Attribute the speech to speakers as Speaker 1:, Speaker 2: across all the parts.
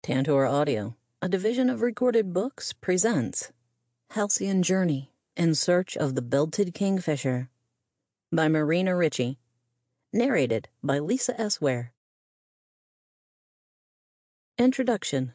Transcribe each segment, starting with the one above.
Speaker 1: Tantor Audio, a division of Recorded Books, presents Halcyon Journey in Search of the Belted Kingfisher by Marina Ritchie, narrated by Lisa S. Ware. Introduction.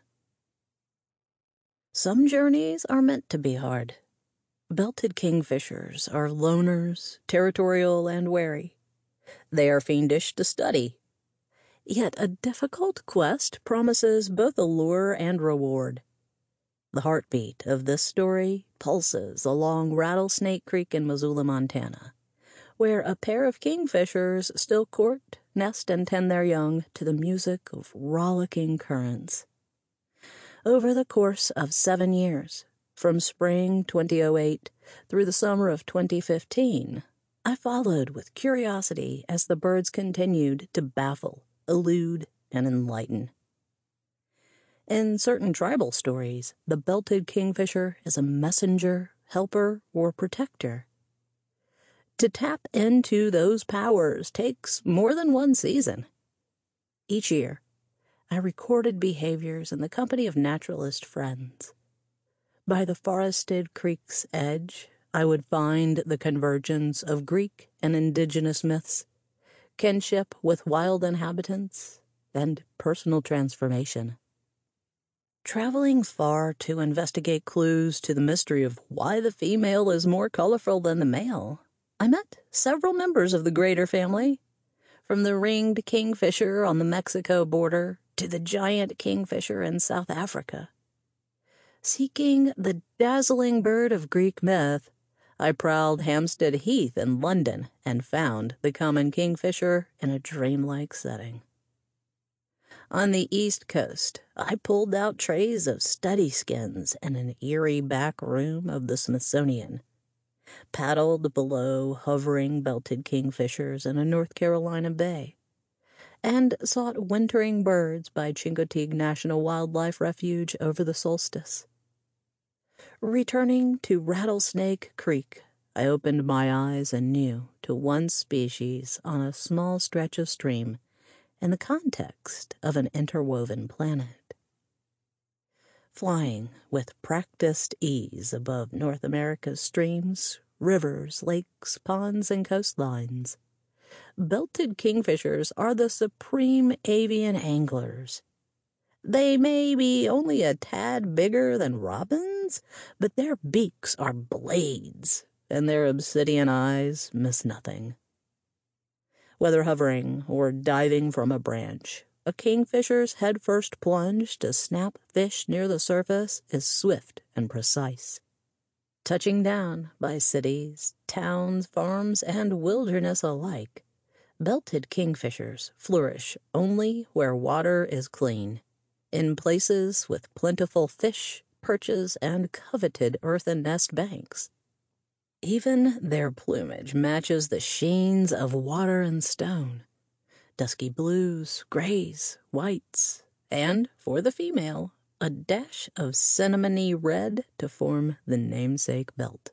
Speaker 1: Some journeys are meant to be hard. Belted kingfishers are loners, territorial, and wary. They are fiendish to study. Yet a difficult quest promises both allure and reward. The heartbeat of this story pulses along Rattlesnake Creek in Missoula, Montana, where a pair of kingfishers still court, nest, and tend their young to the music of rollicking currents. Over the course of 7 years, from spring 2008 through the summer of 2015, I followed with curiosity as the birds continued to baffle, elude, and enlighten. In certain tribal stories, the belted kingfisher is a messenger, helper, or protector. To tap into those powers takes more than one season. Each year, I recorded behaviors in the company of naturalist friends. By the forested creek's edge, I would find the convergence of Greek and indigenous myths, kinship with wild inhabitants, and personal transformation. Traveling far to investigate clues to the mystery of why the female is more colorful than the male, I met several members of the greater family, from the ringed kingfisher on the Mexico border to the giant kingfisher in South Africa. Seeking the dazzling bird of Greek myth, I prowled Hampstead Heath in London and found the common kingfisher in a dreamlike setting. On the East Coast, I pulled out trays of study skins in an eerie back room of the Smithsonian, paddled below hovering belted kingfishers in a North Carolina bay, and sought wintering birds by Chincoteague National Wildlife Refuge over the solstice. Returning to Rattlesnake Creek, I opened my eyes anew to one species on a small stretch of stream in the context of an interwoven planet. Flying with practiced ease above North America's streams, rivers, lakes, ponds, and coastlines, belted kingfishers are the supreme avian anglers. They may be only a tad bigger than robins, but their beaks are blades, and their obsidian eyes miss nothing. Whether hovering or diving from a branch, a kingfisher's headfirst plunge to snap fish near the surface is swift and precise. Touching down by cities, towns, farms, and wilderness alike, belted kingfishers flourish only where water is clean, in places with plentiful fish, perches, and coveted earthen nest banks. Even their plumage matches the sheens of water and stone, dusky blues, grays, whites, and, for the female, a dash of cinnamony red to form the namesake belt.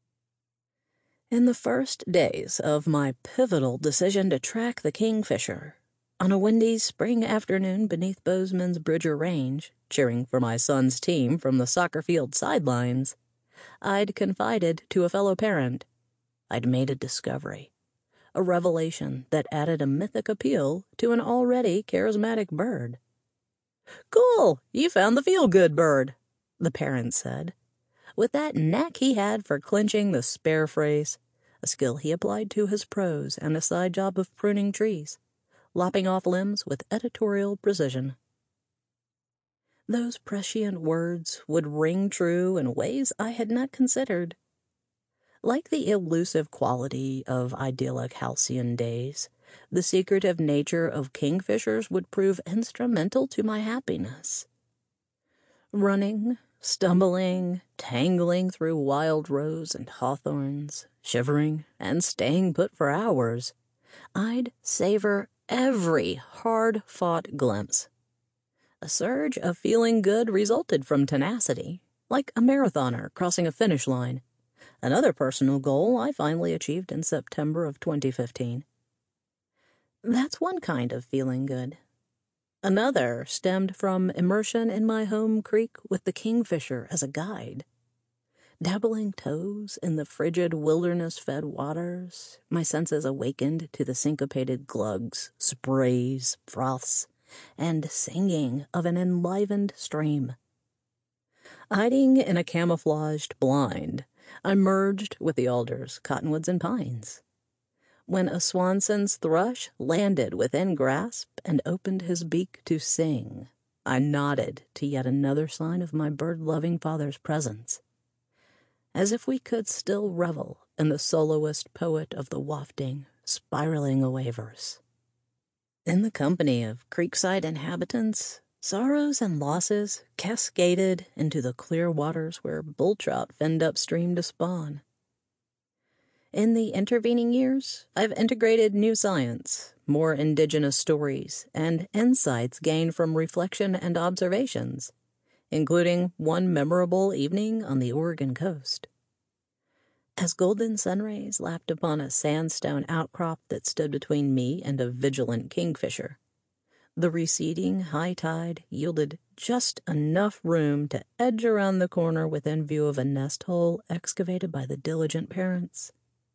Speaker 1: In the first days of my pivotal decision to track the kingfisher, on a windy spring afternoon beneath Bozeman's Bridger Range, cheering for my son's team from the soccer field sidelines, I'd confided to a fellow parent. I'd made a discovery, a revelation that added a mythic appeal to an already charismatic bird. "Cool, you found the feel-good bird," the parent said, with that knack he had for clinching the spare phrase, a skill he applied to his prose and a side job of pruning trees, lopping off limbs with editorial precision. Those prescient words would ring true in ways I had not considered. Like the elusive quality of idyllic halcyon days, the secretive nature of kingfishers would prove instrumental to my happiness. Running, stumbling, tangling through wild rose and hawthorns, shivering and staying put for hours, I'd savor every hard-fought glimpse. A surge of feeling good resulted from tenacity, like a marathoner crossing a finish line, another personal goal I finally achieved in September of 2015. That's one kind of feeling good. Another stemmed from immersion in my home creek with the kingfisher as a guide. Dabbling toes in the frigid wilderness-fed waters, my senses awakened to the syncopated glugs, sprays, froths, and singing of an enlivened stream. Hiding in a camouflaged blind, I merged with the alders, cottonwoods, and pines. When a Swanson's thrush landed within grasp and opened his beak to sing, I nodded to yet another sign of my bird-loving father's presence, as if we could still revel in the soloist poet of the wafting, spiraling away verse. In the company of creekside inhabitants, sorrows and losses cascaded into the clear waters where bull trout fend upstream to spawn. In the intervening years, I've integrated new science, more indigenous stories, and insights gained from reflection and observations, including one memorable evening on the Oregon coast. As golden sunrays lapped upon a sandstone outcrop that stood between me and a vigilant kingfisher, the receding high tide yielded just enough room to edge around the corner within view of a nest hole excavated by the diligent parents.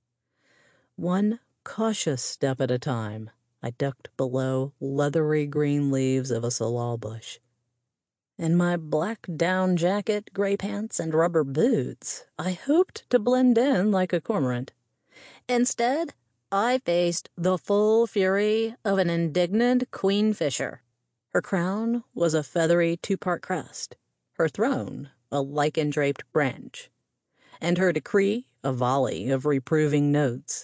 Speaker 1: One cautious step at a time, I ducked below leathery green leaves of a salal bush. In my black down jacket, gray pants, and rubber boots, I hoped to blend in like a cormorant. Instead, I faced the full fury of an indignant queenfisher. Her crown was a feathery two-part crest, her throne a lichen-draped branch, and her decree a volley of reproving notes.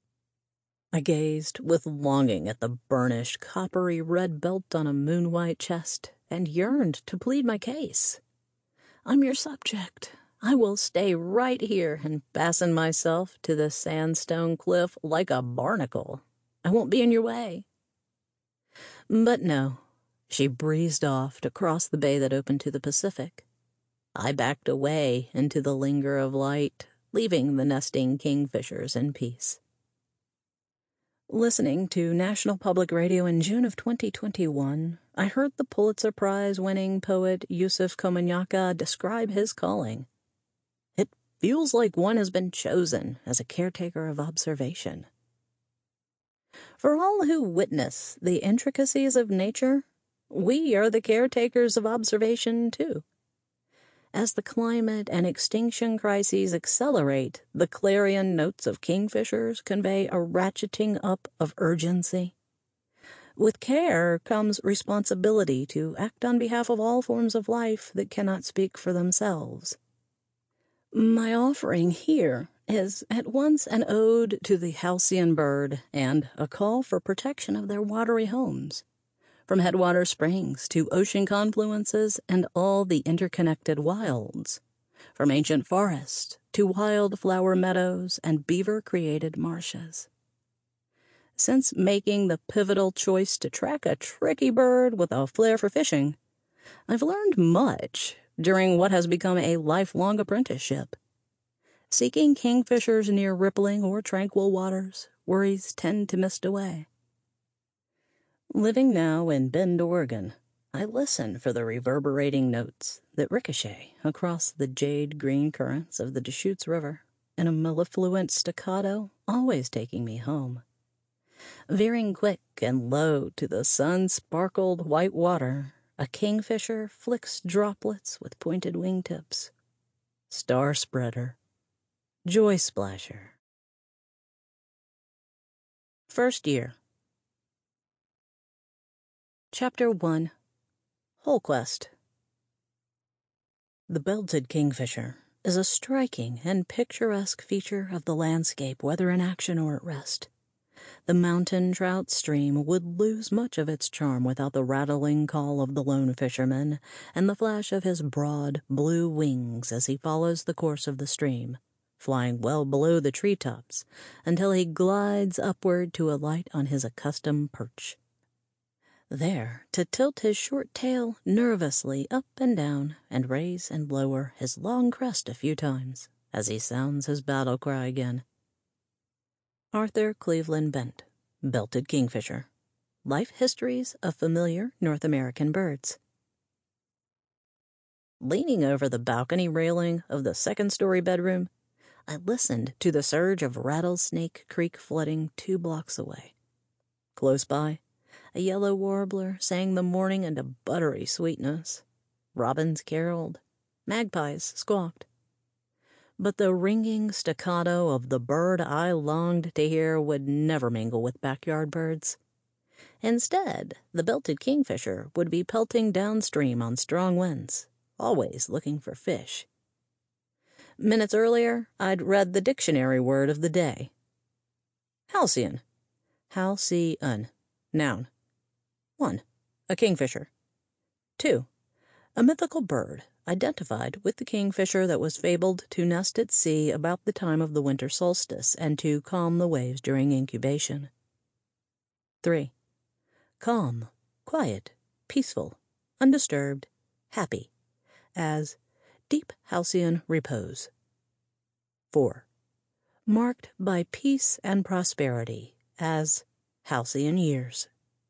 Speaker 1: I gazed with longing at the burnished, coppery red belt on a moon-white chest and yearned to plead my case. I'm your subject. I will stay right here and fasten myself to the sandstone cliff like a barnacle. I won't be in your way. But no, she breezed off to cross the bay that opened to the Pacific. I backed away into the linger of light, leaving the nesting kingfishers in peace. Listening to National Public Radio in June of 2021, I heard the Pulitzer Prize-winning poet Yusuf Komunyakaa describe his calling. It feels like one has been chosen as a caretaker of observation. For all who witness the intricacies of nature, we are the caretakers of observation, too. As the climate and extinction crises accelerate, the clarion notes of kingfishers convey a ratcheting up of urgency. With care comes responsibility to act on behalf of all forms of life that cannot speak for themselves. My offering here is at once an ode to the halcyon bird and a call for protection of their watery homes. From headwater springs to ocean confluences and all the interconnected wilds, from ancient forests to wildflower meadows and beaver-created marshes. Since making the pivotal choice to track a tricky bird with a flair for fishing, I've learned much during what has become a lifelong apprenticeship. Seeking kingfishers near rippling or tranquil waters, worries tend to mist away. Living now in Bend, Oregon, I listen for the reverberating notes that ricochet across the jade-green currents of the Deschutes River in a mellifluent staccato, always taking me home. Veering quick and low to the sun-sparkled white water, a kingfisher flicks droplets with pointed wingtips. Star spreader. Joy splasher. First year. Chapter 1. Holquest. The belted kingfisher is a striking and picturesque feature of the landscape, whether in action or at rest. The mountain trout stream would lose much of its charm without the rattling call of the lone fisherman and the flash of his broad, blue wings as he follows the course of the stream, flying well below the treetops until he glides upward to alight on his accustomed perch. There, to tilt his short tail nervously up and down and raise and lower his long crest a few times as he sounds his battle cry again. Arthur Cleveland Bent, Belted Kingfisher. Life Histories of Familiar North American Birds. Leaning over the balcony railing of the second-story bedroom, I listened to the surge of Rattlesnake Creek flooding 2 blocks away. Close by, a yellow warbler sang the morning into buttery sweetness. Robins caroled. Magpies squawked. But the ringing staccato of the bird I longed to hear would never mingle with backyard birds. Instead, the belted kingfisher would be pelting downstream on strong winds, always looking for fish. Minutes earlier, I'd read the dictionary word of the day. Halcyon. Halcyon. Noun. 1. A kingfisher. 2. A mythical bird identified with the kingfisher that was fabled to nest at sea about the time of the winter solstice and to calm the waves during incubation. 3. Calm, quiet, peaceful, undisturbed, happy, as deep halcyon repose. 4. Marked by peace and prosperity, as halcyon years.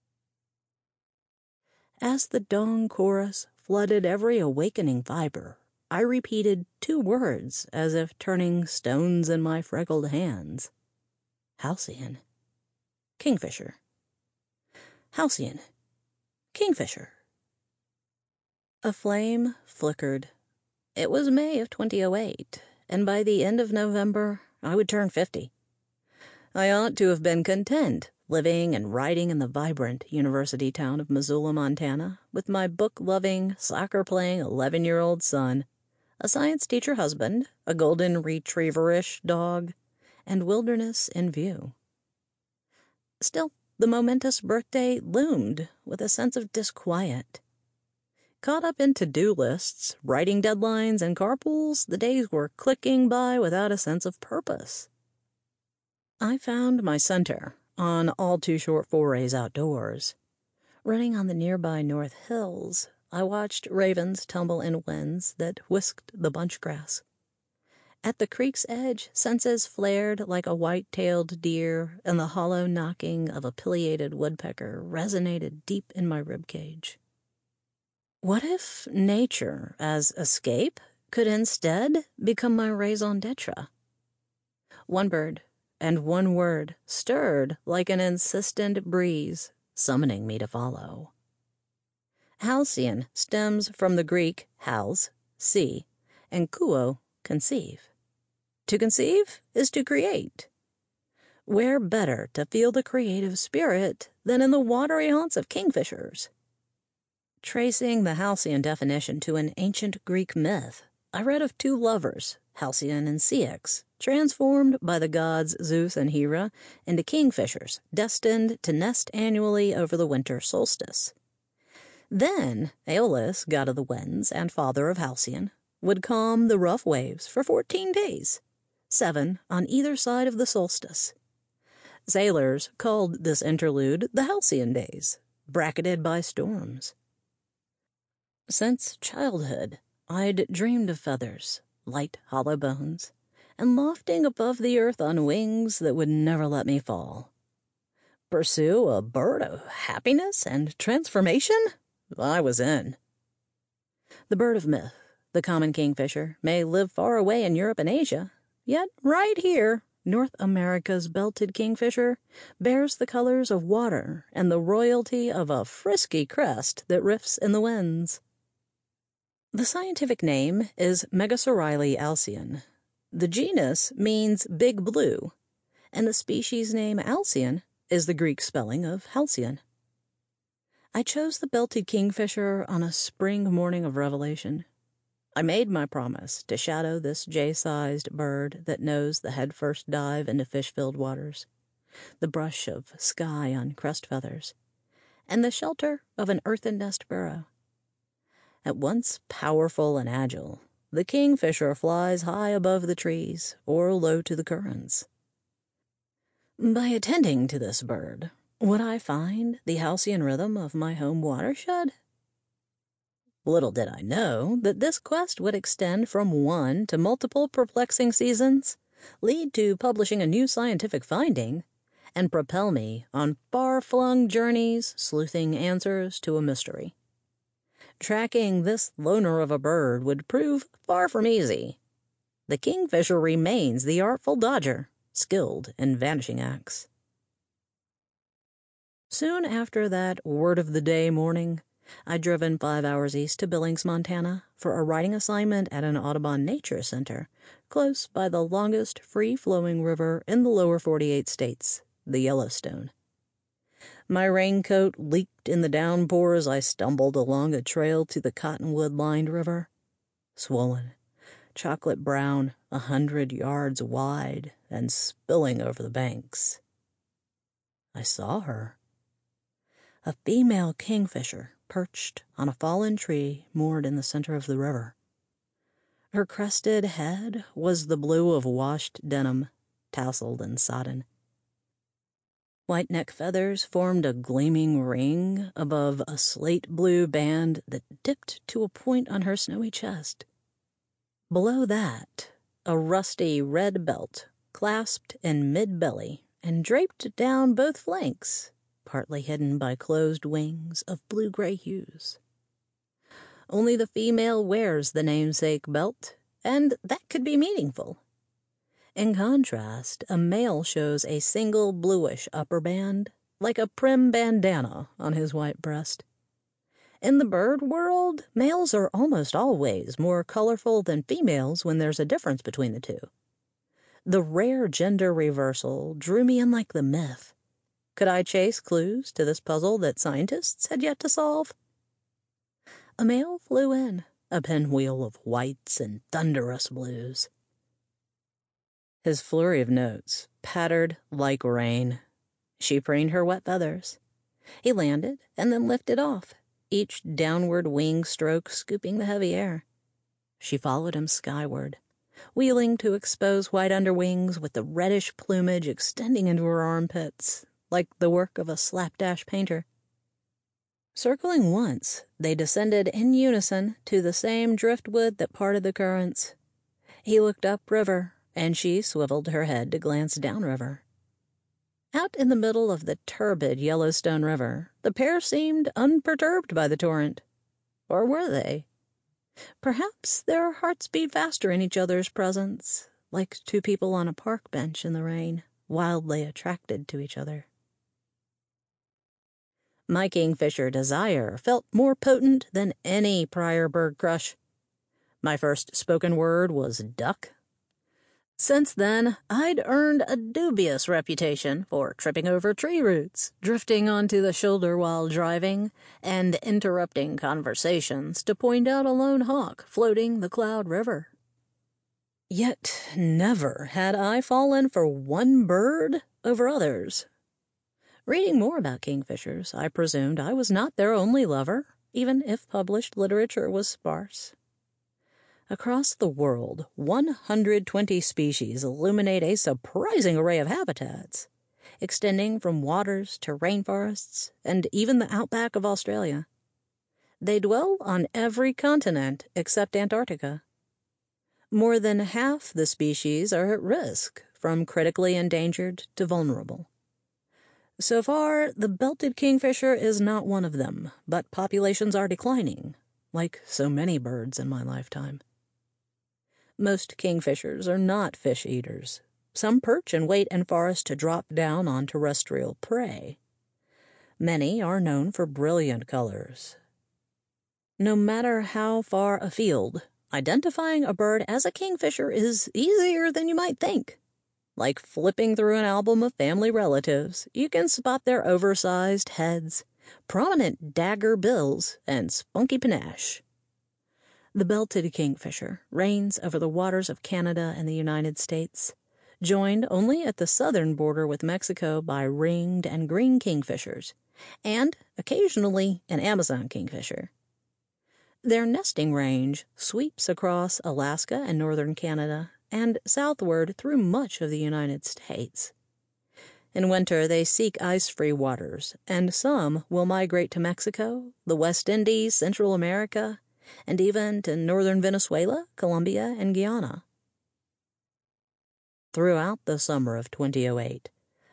Speaker 1: As the dawn chorus flooded every awakening fiber, I repeated 2 words as if turning stones in my freckled hands. Halcyon. Kingfisher. Halcyon. Kingfisher. A flame flickered. It was May of 2008, and by the end of November, I would turn 50. I ought to have been content living and writing in the vibrant university town of Missoula, Montana, with my book-loving, soccer-playing 11-year-old son, a science teacher husband, a golden retriever-ish dog, and wilderness in view. Still, the momentous birthday loomed with a sense of disquiet. Caught up in to-do lists, writing deadlines, and carpools, the days were clicking by without a sense of purpose. I found my center on all-too-short forays outdoors. Running on the nearby North Hills, I watched ravens tumble in winds that whisked the bunchgrass. At the creek's edge, senses flared like a white-tailed deer, and the hollow knocking of a pileated woodpecker resonated deep in my ribcage. What if nature, as escape, could instead become my raison d'etre? One bird and one word stirred like an insistent breeze, summoning me to follow. Halcyon stems from the Greek hals, sea, and kuo, conceive. To conceive is to create. Where better to feel the creative spirit than in the watery haunts of kingfishers? Tracing the halcyon definition to an ancient Greek myth, I read of 2 lovers, Halcyon and Ceyx, transformed by the gods Zeus and Hera into kingfishers destined to nest annually over the winter solstice. Then Aeolus, god of the winds and father of Halcyon, would calm the rough waves for 14 days, 7 on either side of the solstice. Sailors called this interlude the Halcyon Days, bracketed by storms. Since childhood, I'd dreamed of feathers, light hollow bones, and lofting above the earth on wings that would never let me fall. Pursue a bird of happiness and transformation? I was in. The bird of myth, the common kingfisher, may live far away in Europe and Asia, yet right here, North America's belted kingfisher bears the colors of water and the royalty of a frisky crest that riffs in the winds. The scientific name is Megasoryle alcyon. The genus means big blue, and the species name alcyon is the Greek spelling of halcyon. I chose the belted kingfisher on a spring morning of revelation. I made my promise to shadow this jay-sized bird that knows the head-first dive into fish-filled waters, the brush of sky on crest feathers, and the shelter of an earthen nest burrow. At once powerful and agile, the kingfisher flies high above the trees or low to the currents. By attending to this bird, would I find the halcyon rhythm of my home watershed? Little did I know that this quest would extend from one to multiple perplexing seasons, lead to publishing a new scientific finding, and propel me on far-flung journeys sleuthing answers to a mystery. Tracking this loner of a bird would prove far from easy. The kingfisher remains the artful dodger, skilled in vanishing acts. Soon after that word-of-the-day morning, I'd driven 5 hours east to Billings, Montana, for a writing assignment at an Audubon Nature Center, close by the longest free-flowing river in the lower 48 states, the Yellowstone. My raincoat leaked in the downpour as I stumbled along a trail to the cottonwood-lined river. Swollen, chocolate brown, 100 yards wide, and spilling over the banks. I saw her. A female kingfisher perched on a fallen tree moored in the center of the river. Her crested head was the blue of washed denim, tousled and sodden. White neck feathers formed a gleaming ring above a slate-blue band that dipped to a point on her snowy chest. Below that, a rusty red belt clasped in mid-belly and draped down both flanks, partly hidden by closed wings of blue-gray hues. Only the female wears the namesake belt, and that could be meaningful. In contrast, a male shows a single bluish upper band, like a prim bandana on his white breast. In the bird world, males are almost always more colorful than females when there's a difference between the two. The rare gender reversal drew me in like the myth. Could I chase clues to this puzzle that scientists had yet to solve? A male flew in, a pinwheel of whites and thunderous blues. His flurry of notes pattered like rain. She preened her wet feathers. He landed and then lifted off, each downward wing stroke scooping the heavy air. She followed him skyward, wheeling to expose white underwings with the reddish plumage extending into her armpits, like the work of a slapdash painter. Circling once, they descended in unison to the same driftwood that parted the currents. He looked upriver, and she swiveled her head to glance downriver. Out in the middle of the turbid Yellowstone River, the pair seemed unperturbed by the torrent. Or were they? Perhaps their hearts beat faster in each other's presence, like two people on a park bench in the rain, wildly attracted to each other. My kingfisher desire felt more potent than any prior bird crush. My first spoken word was duck. Since then, I'd earned a dubious reputation for tripping over tree roots, drifting onto the shoulder while driving, and interrupting conversations to point out a lone hawk floating the Cloud River. Yet never had I fallen for one bird over others. Reading more about kingfishers, I presumed I was not their only lover, even if published literature was sparse. Across the world, 120 species illuminate a surprising array of habitats, extending from waters to rainforests and even the outback of Australia. They dwell on every continent except Antarctica. More than half the species are at risk, from critically endangered to vulnerable. So far, the belted kingfisher is not one of them, but populations are declining, like so many birds in my lifetime. Most kingfishers are not fish eaters. Some perch and wait in forests to drop down on terrestrial prey. Many are known for brilliant colors. No matter how far afield, identifying a bird as a kingfisher is easier than you might think. Like flipping through an album of family relatives, you can spot their oversized heads, prominent dagger bills, and spunky panache. The belted kingfisher reigns over the waters of Canada and the United States, joined only at the southern border with Mexico by ringed and green kingfishers, and occasionally an Amazon kingfisher. Their nesting range sweeps across Alaska and northern Canada and southward through much of the United States. In winter, they seek ice-free waters, and some will migrate to Mexico, the West Indies, Central America, and even to northern Venezuela, Colombia, and Guyana. Throughout the summer of 2008,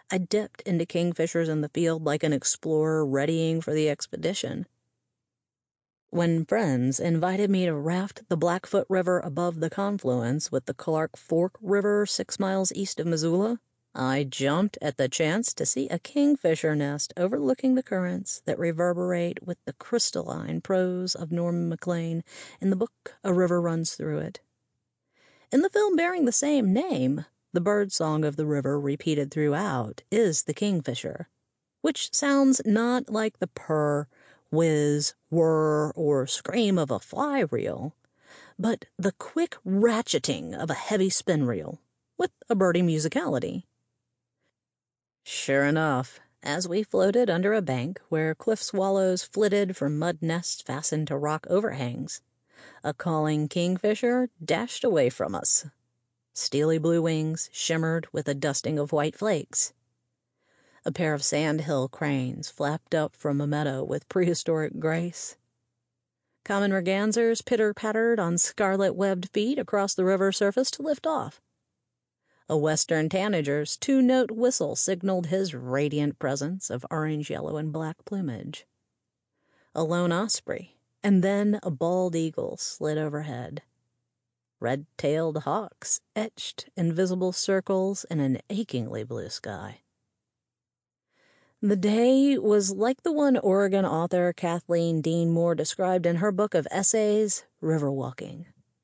Speaker 1: I dipped into kingfishers in the field like an explorer readying for the expedition. When friends invited me to raft the Blackfoot River above the confluence with the Clark Fork River 6 miles east of Missoula, I jumped at the chance to see a kingfisher nest overlooking the currents that reverberate with the crystalline prose of Norman Maclean in the book A River Runs Through It. In the film bearing the same name, the bird song of the river repeated throughout is the kingfisher, which sounds not like the purr, whiz, whir, or scream of a fly reel, but the quick ratcheting of a heavy spin reel, with a birdie musicality. Sure enough, as we floated under a bank where cliff swallows flitted from mud nests fastened to rock overhangs, a calling kingfisher dashed away from us. Steely blue wings shimmered with a dusting of white flakes. A pair of sandhill cranes flapped up from a meadow with prehistoric grace. Common mergansers pitter-pattered on scarlet-webbed feet across the river surface to lift off. A western tanager's 2-note whistle signaled his radiant presence of orange, yellow, and black plumage. A lone osprey, and then a bald eagle slid overhead. Red-tailed hawks etched invisible circles in an achingly blue sky. The day was like the one Oregon author Kathleen Dean Moore described in her book of essays, River Walking.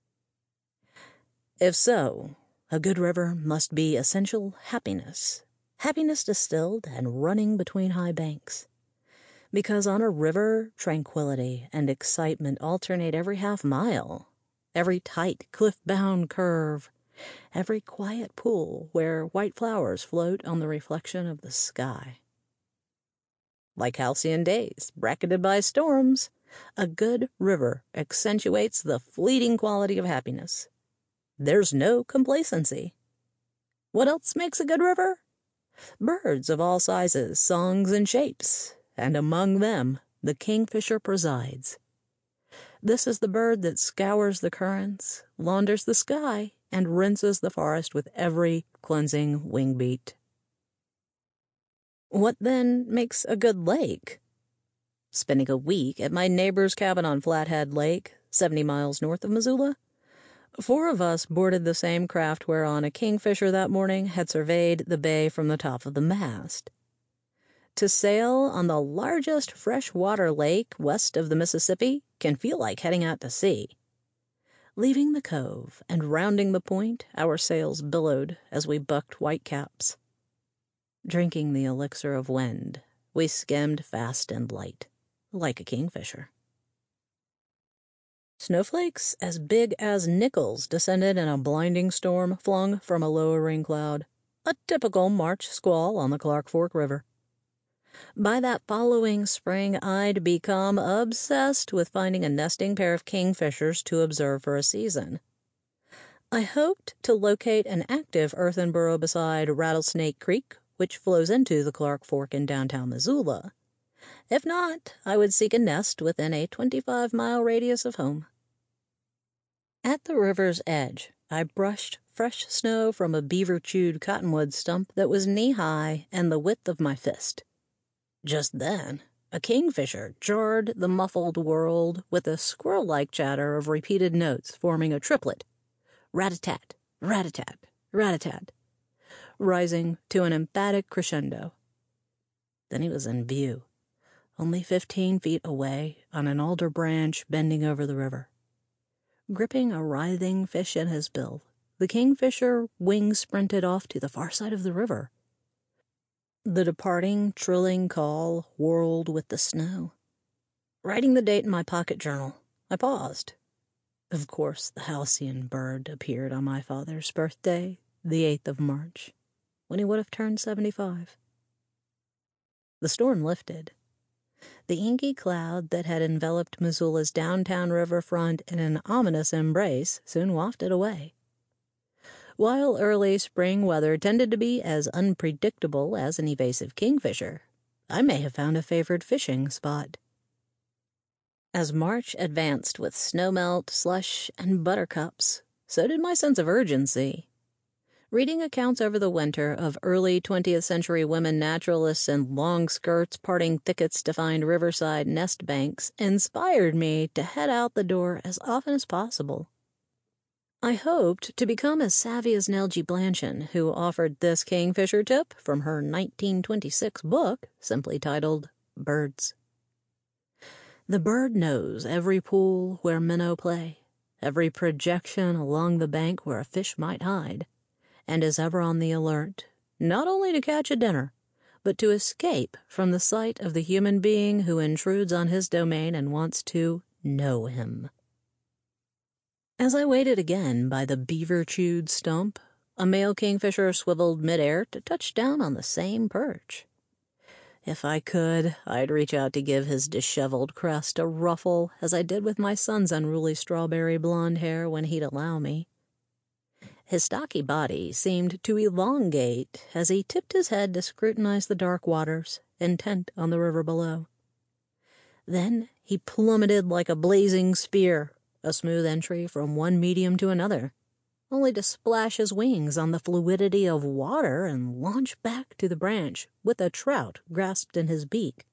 Speaker 1: If so, a good river must be essential happiness, happiness distilled and running between high banks. Because on a river, tranquility and excitement alternate every half mile, every tight cliff-bound curve, every quiet pool where white flowers float on the reflection of the sky. Like halcyon days, bracketed by storms, a good river accentuates the fleeting quality of happiness. There's no complacency. What else makes a good river? Birds of all sizes, songs, and shapes, and among them the kingfisher presides. This is the bird that scours the currents, launders the sky, and rinses the forest with every cleansing wing beat. What then makes a good lake? Spending a week at my neighbor's cabin on Flathead Lake, 70 miles north of Missoula, 4 of us boarded the same craft whereon a kingfisher that morning had surveyed the bay from the top of the mast. To sail on the largest freshwater lake west of the Mississippi can feel like heading out to sea. Leaving the cove and rounding the point, our sails billowed as we bucked whitecaps. Drinking the elixir of wind, we skimmed fast and light, like a kingfisher. Snowflakes as big as nickels descended in a blinding storm flung from a lowering cloud, a typical March squall on the Clark Fork River. By that following spring, I'd become obsessed with finding a nesting pair of kingfishers to observe for a season. I hoped to locate an active earthen burrow beside Rattlesnake Creek, which flows into the Clark Fork in downtown Missoula. If not, I would seek a nest within a 25-mile radius of home. At the river's edge, I brushed fresh snow from a beaver-chewed cottonwood stump that was knee-high and the width of my fist. Just then, a kingfisher jarred the muffled world with a squirrel-like chatter of repeated notes forming a triplet, rat-a-tat, rat-a-tat, rat-a-tat, rising to an emphatic crescendo. Then he was in view, only 15 feet away on an alder branch bending over the river. Gripping a writhing fish in his bill, the kingfisher wing-sprinted off to the far side of the river. The departing, trilling call whirled with the snow. Writing the date in my pocket journal, I paused. Of course, the halcyon bird appeared on my father's birthday, the 8th of March, when he would have turned 75. The storm lifted. The inky cloud that had enveloped Missoula's downtown riverfront in an ominous embrace soon wafted away. While early spring weather tended to be as unpredictable as an evasive kingfisher, I may have found a favored fishing spot. As March advanced with snowmelt, slush, and buttercups, so did my sense of urgency. Reading accounts over the winter of early 20th century women naturalists in long skirts parting thickets to find riverside nest banks inspired me to head out the door as often as possible. I hoped to become as savvy as Nell G. Blanchan, who offered this kingfisher tip from her 1926 book, simply titled Birds. The bird knows every pool where minnow play, every projection along the bank where a fish might hide, and is ever on the alert, not only to catch a dinner, but to escape from the sight of the human being who intrudes on his domain and wants to know him. As I waited again by the beaver-chewed stump, a male kingfisher swiveled midair to touch down on the same perch. If I could, I'd reach out to give his disheveled crest a ruffle, as I did with my son's unruly strawberry blonde hair when he'd allow me. His stocky body seemed to elongate as he tipped his head to scrutinize the dark waters, intent on the river below. Then he plummeted like a blazing spear, a smooth entry from one medium to another, only to splash his wings on the fluidity of water and launch back to the branch with a trout grasped in his beak.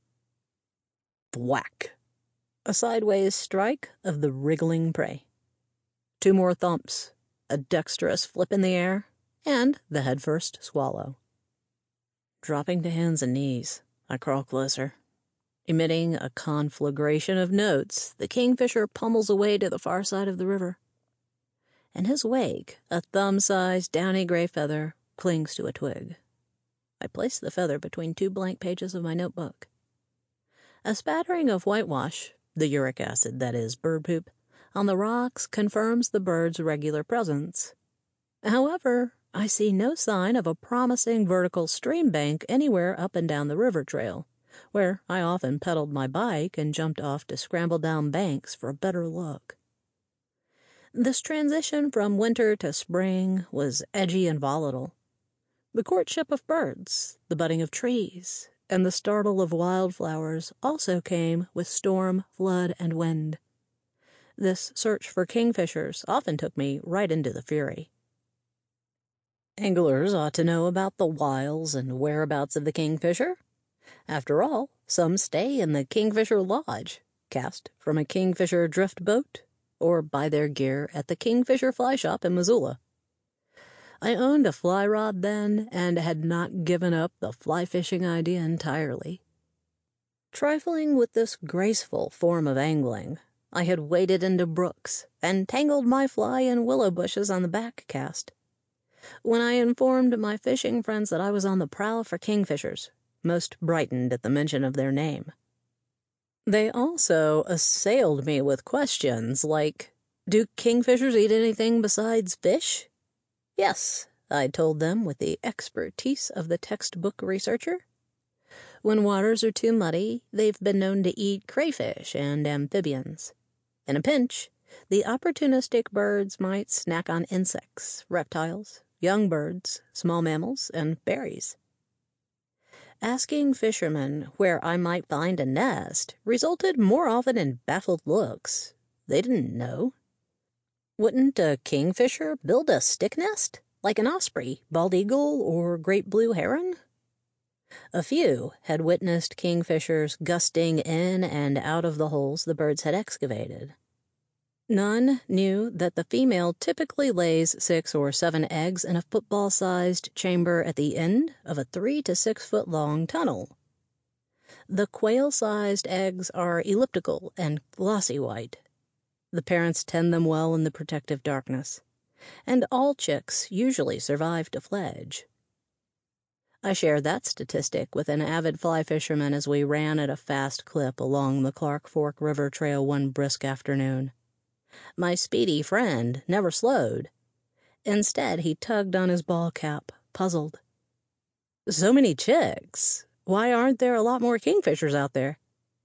Speaker 1: Thwack! A sideways strike of the wriggling prey. 2 more thumps, a dexterous flip in the air, and the headfirst swallow. Dropping to hands and knees, I crawl closer. Emitting a conflagration of notes, the kingfisher pummels away to the far side of the river. In his wake, a thumb-sized downy gray feather clings to a twig. I place the feather between 2 blank pages of my notebook. A spattering of whitewash, the uric acid that is bird poop, on the rocks confirms the bird's regular presence. However, I see no sign of a promising vertical stream bank anywhere up and down the river trail, where I often pedaled my bike and jumped off to scramble down banks for a better look. This transition from winter to spring was edgy and volatile. The courtship of birds, the budding of trees, and the startle of wildflowers also came with storm, flood, and wind. This search for kingfishers often took me right into the fury. Anglers ought to know about the wiles and whereabouts of the kingfisher. After all, some stay in the Kingfisher Lodge, cast from a kingfisher drift boat, or buy their gear at the Kingfisher Fly Shop in Missoula. I owned a fly rod then and had not given up the fly fishing idea entirely. Trifling with this graceful form of angling, I had waded into brooks and tangled my fly in willow bushes on the back cast. When I informed my fishing friends that I was on the prowl for kingfishers, most brightened at the mention of their name. They also assailed me with questions like, "Do kingfishers eat anything besides fish?" "Yes," I told them with the expertise of the textbook researcher. "When waters are too muddy, they've been known to eat crayfish and amphibians. In a pinch, the opportunistic birds might snack on insects, reptiles, young birds, small mammals, and berries." Asking fishermen where I might find a nest resulted more often in baffled looks. They didn't know. Wouldn't a kingfisher build a stick nest, like an osprey, bald eagle, or great blue heron? A few had witnessed kingfishers gusting in and out of the holes the birds had excavated. None knew that the female typically lays 6 or 7 eggs in a football-sized chamber at the end of a 3 to 6 foot long tunnel. The quail-sized eggs are elliptical and glossy white. The parents tend them well in the protective darkness, and all chicks usually survive to fledge. I shared that statistic with an avid fly fisherman as we ran at a fast clip along the Clark Fork River Trail one brisk afternoon. My speedy friend never slowed. Instead, he tugged on his ball cap, puzzled. "So many chicks. Why aren't there a lot more kingfishers out there?"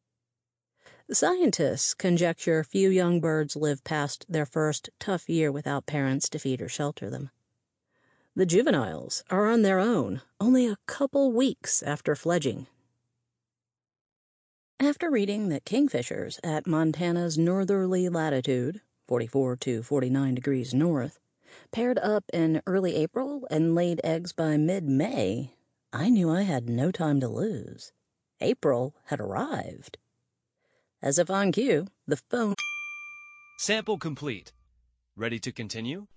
Speaker 1: Scientists conjecture few young birds live past their first tough year without parents to feed or shelter them. The juveniles are on their own only a couple weeks after fledging. After reading that kingfishers at Montana's northerly latitude, 44 to 49 degrees north, Paired up in early April and laid eggs by mid-May, I knew I had no time to lose. April had arrived. As if on cue, the phone...
Speaker 2: Sample complete. Ready to continue?